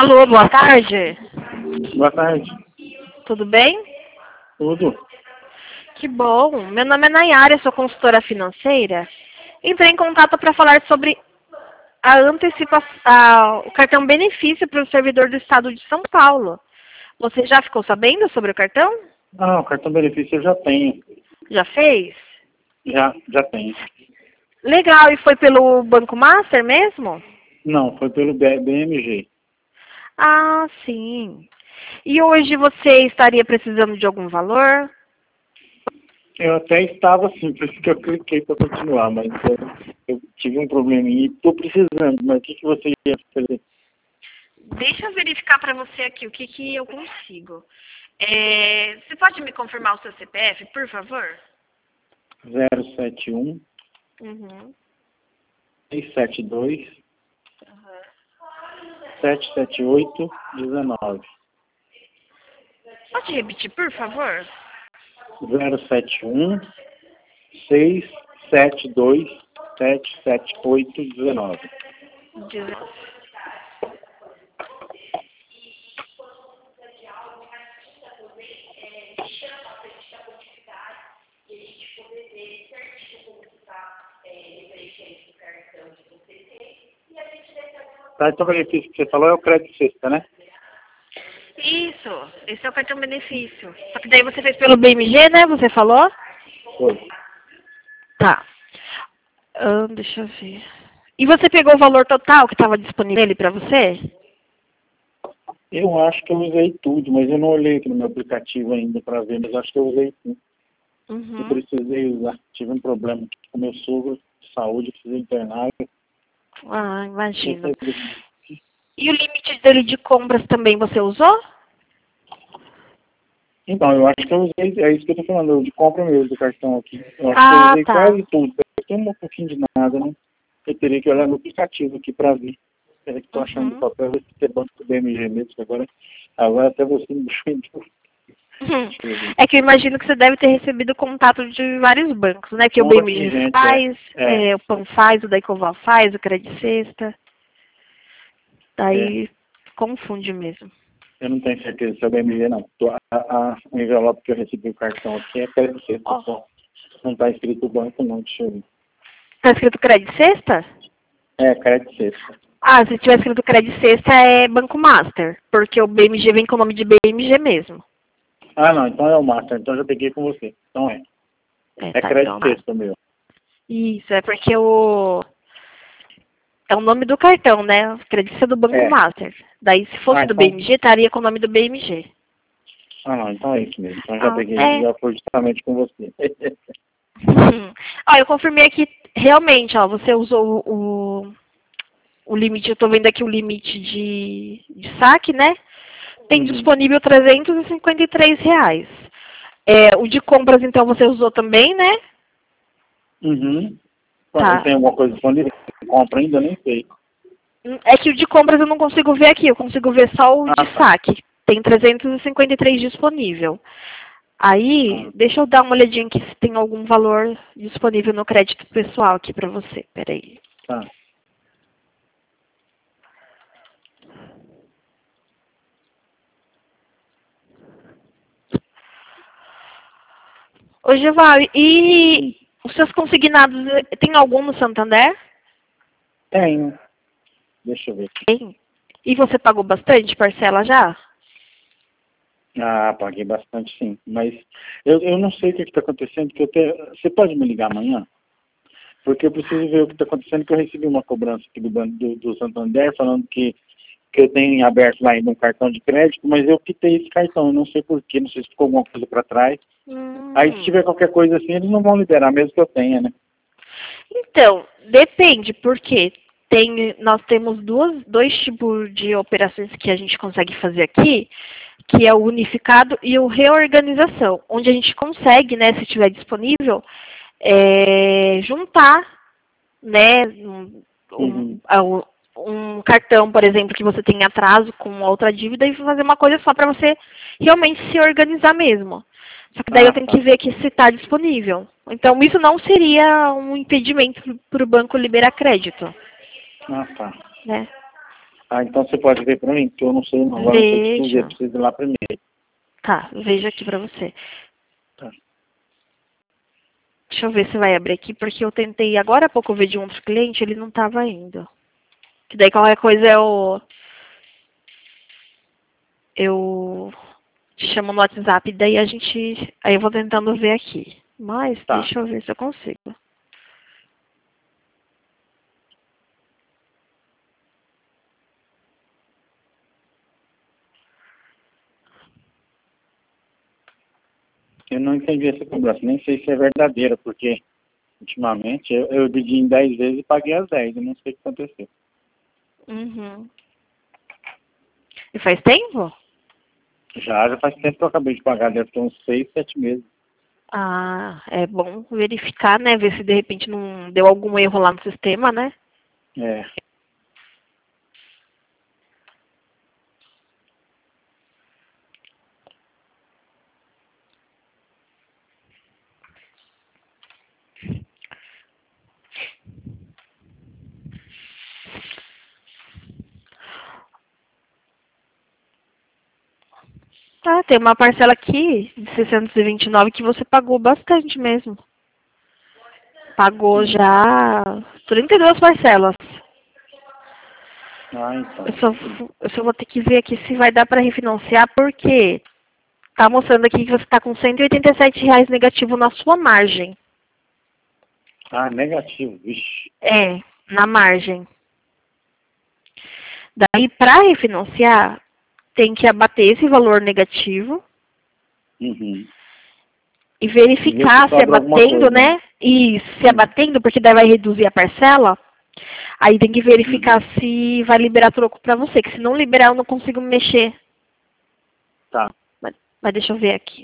Alô, boa tarde. Boa tarde. Tudo bem? Tudo? Que bom. Meu nome é Nayara, sou consultora financeira. Entrei em contato para falar sobre a o cartão benefício para o servidor do estado de São Paulo. Você já ficou sabendo sobre o cartão? Ah, o cartão benefício eu já tenho. Já fez? Já tenho. Legal, e foi pelo Banco Master mesmo? Não, foi pelo BMG. Ah, sim. E hoje você estaria precisando de algum valor? Eu até estava assim, por isso que eu cliquei para continuar, mas eu tive um probleminha e estou precisando. Mas o que você ia fazer? Deixa eu verificar para você aqui o que eu consigo. Você pode me confirmar o seu CPF, por favor? 071 Uhum. 672 778 19. Pode repetir, por favor? 071 672 778 19. 19. Tá, então o benefício que você falou é o crédito sexta, né? Isso, esse é o cartão benefício. Só que daí você fez pelo BMG, né? Você falou? Foi. Tá. Deixa eu ver. E você pegou o valor total que estava disponível nele para você? Eu acho que eu usei tudo, mas eu não olhei aqui no meu aplicativo ainda para ver, mas acho que eu usei tudo. Eu Uhum. precisei usar. Tive um problema com meu sogro de saúde, precisei internar. Ah, imagino. E o limite dele de compras também você usou? Então, eu acho que eu usei, é isso que eu tô falando, eu de compra mesmo do cartão aqui. Eu acho que eu Ah, usei tá. quase tudo. Tem um pouquinho de nada, né? Eu teria que olhar no aplicativo aqui para ver. Peraí que tô achando o Uhum. papel, ver se é banco do BMG mesmo, que agora até você me deixou em dúvida. Deixa eu ver. É que eu imagino que você deve ter recebido contato de vários bancos, né? Que o Um monte de BMG gente, faz, é. o PAN faz, o Daicoval faz, o Credit Sexta. É. Daí confunde mesmo. Eu não tenho certeza se é o BMG, não. O envelope que eu recebi o cartão aqui é crédito sexta Ó, só. Não está escrito banco, não. Deixa eu ver. tá escrito Credit Sexta? É, crédito sexta. Ah, se tiver escrito Credit Sexta é Banco Master, porque o BMG vem com o nome de BMG mesmo. Ah, não. Então é o Master. Então eu já peguei com você. Então é. É Tá, então crédito tá. sexta, meu. Isso, é porque é o nome do cartão, né? O Credit é do Banco É. Master. Daí, se fosse Ah, do então. BMG, estaria com o nome do BMG. Ah, não. Então é isso mesmo. Então eu já Ah, peguei. é. Já foi justamente com você. Ó, eu confirmei aqui, realmente, ó, você usou o limite, eu tô vendo aqui o limite de saque, né? Tem Uhum. disponível R$ 353. O de compras, então, você usou também, né? Uhum. Tá. Tem alguma coisa disponível? Compra ainda? Nem sei. É que o de compras eu não consigo ver aqui, eu consigo ver só o de Ah, tá. saque. Tem 353 disponível. Aí, Ah, deixa eu dar uma olhadinha aqui se tem algum valor disponível no crédito pessoal aqui pra você. Peraí. tá. Ô, Geval, e os seus consignados, tem algum no Santander? Tenho. Deixa eu ver aqui. Tem. E você pagou bastante parcela já? Ah, paguei bastante sim. Mas eu não sei o que está acontecendo, você pode me ligar amanhã? Porque eu preciso ver o que está acontecendo, que eu recebi uma cobrança aqui do Banco do Santander falando que eu tenho aberto lá ainda um cartão de crédito, mas eu quitei esse cartão, eu não sei porquê, não sei se ficou alguma coisa para trás. Aí se Hum. tiver qualquer coisa assim, eles não vão liberar, mesmo que eu tenha, né? Então, depende, porque nós temos dois tipos de operações que a gente consegue fazer aqui, que é o unificado e o reorganização, onde a gente consegue, né, se estiver disponível, juntar, né, Uhum. um cartão, por exemplo, que você tem atraso com outra dívida e fazer uma coisa só para você realmente se organizar mesmo. Só que daí eu Ah, tenho tá. que ver que se está disponível. Então, isso não seria um impedimento para o banco liberar crédito, Ah, tá. né? Ah, então você pode ver para mim, porque eu não sei, agora não sei o que eu preciso ir lá primeiro. Tá, veja aqui pra você. Tá. Deixa eu ver se vai abrir aqui, porque eu tentei agora há pouco ver de um outro cliente, ele não estava indo. Que daí qualquer coisa eu te chamo no WhatsApp, daí aí eu vou tentando ver aqui. Mas Tá. deixa eu ver se eu consigo. Eu não entendi essa cobrança, nem sei se é verdadeira, porque ultimamente eu dividi em 10 vezes e paguei as 10, eu não sei o que aconteceu. Uhum. E faz tempo? Já faz tempo que eu acabei de pagar, deve ter uns 6, 7 meses. Ah, é bom verificar, né? Ver se de repente não deu algum erro lá no sistema, né? É. Ah, tem uma parcela aqui de 629 que você pagou bastante mesmo. Pagou já 32 parcelas. Ah, então. Eu só vou ter que ver aqui se vai dar para refinanciar, porque tá mostrando aqui que você está com R$ 187 negativo na sua margem. Ah, negativo, vixe. É, na margem. Daí, para refinanciar, tem que abater esse valor negativo Uhum. e E ver se verificar se sobra alguma abatendo, coisa, né? né? E se abatendo, porque daí vai reduzir a parcela. Aí tem que verificar se vai liberar troco para você, que se não liberar eu não consigo mexer. Tá. Mas deixa eu ver aqui.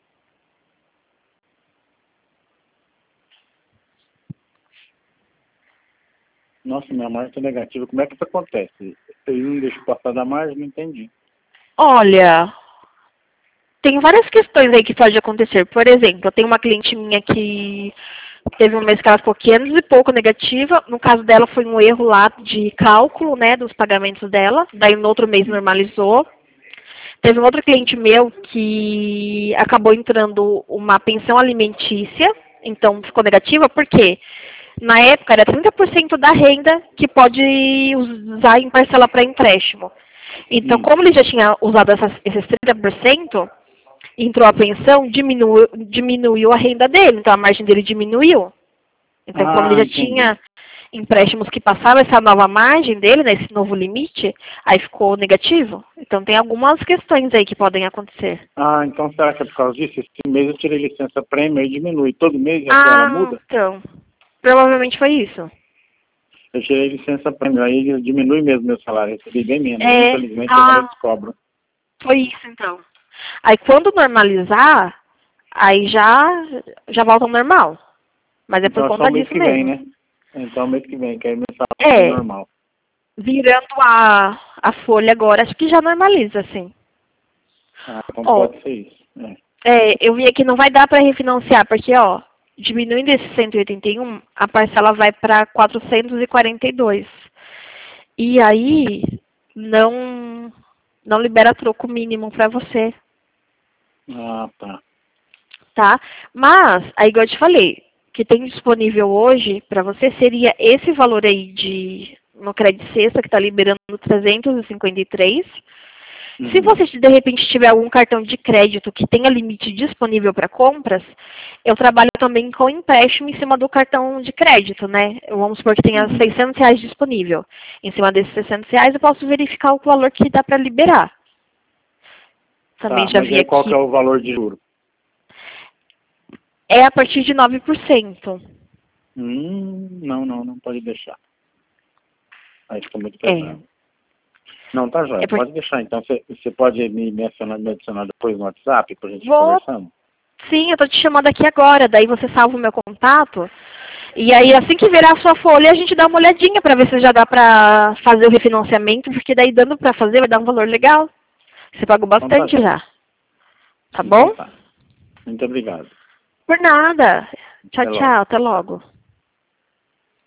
Nossa, minha margem tá negativa. Como é que isso acontece? Eu não deixo passar da margem, não entendi. Olha, tem várias questões aí que pode acontecer. Por exemplo, eu tenho uma cliente minha que teve um mês que ela ficou 500 e pouco negativa. No caso dela foi um erro lá de cálculo, né, dos pagamentos dela. Daí no outro mês normalizou. Teve um outro cliente meu que acabou entrando uma pensão alimentícia, então ficou negativa, porque na época era 30% da renda que pode usar em parcela para empréstimo. Então, como ele já tinha usado esses 30%, entrou a pensão, diminuiu a renda dele, então a margem dele diminuiu. Então, como ele Ah, já entendi. tinha empréstimos que passavam essa nova margem dele, né, esse novo limite, aí ficou negativo. Então, tem algumas questões aí que podem acontecer. Ah, então será que é por causa disso? Esse mês eu tirei licença prêmio e diminui. Todo mês ela Ah, muda? então, provavelmente foi isso. Eu tirei licença prêmio, aí diminui mesmo meu salário. Eu recebi bem menos. É, Infelizmente agora eles cobram. foi isso então. Aí quando normalizar, aí já volta ao normal. Mas é por Então é só o conta mês disso que vem, mesmo. né? Então é o mês que vem, que aí meu salário é É, normal. virando a folha agora, acho que já normaliza, sim. Ah, então Ó, pode ser isso. É. eu vi aqui não vai dar para refinanciar, porque, ó, diminuindo esse 181, a parcela vai para 442. E aí, não libera troco mínimo para você, Ah, tá. tá? Mas, aí igual eu te falei, o que tem disponível hoje para você seria esse valor aí no crédito sexta, que está liberando 353. Se você, de repente, tiver algum cartão de crédito que tenha limite disponível para compras, eu trabalho também com empréstimo em cima do cartão de crédito, né? Vamos supor que tenha R$ 600 disponível. Em cima desses R$ 600, eu posso verificar o valor que dá para liberar. Também Tá, já mas vi aí qual que aqui. é o valor de juro? É a partir de 9%. Não pode deixar. Aí fica muito É. pesado. Não, tá É jóia. por... Pode deixar. Então você pode me adicionar depois no WhatsApp pra gente ir Vou. conversando? Sim, eu tô te chamando aqui agora. Daí você salva o meu contato. E aí, assim que virar a sua folha, a gente dá uma olhadinha para ver se já dá para fazer o refinanciamento, porque daí dando para fazer vai dar um valor legal. Você pagou Então tá bastante jóia. já. Tá Então bom? tá. Muito obrigado. Por nada. Tchau, Até logo. tchau. Até logo.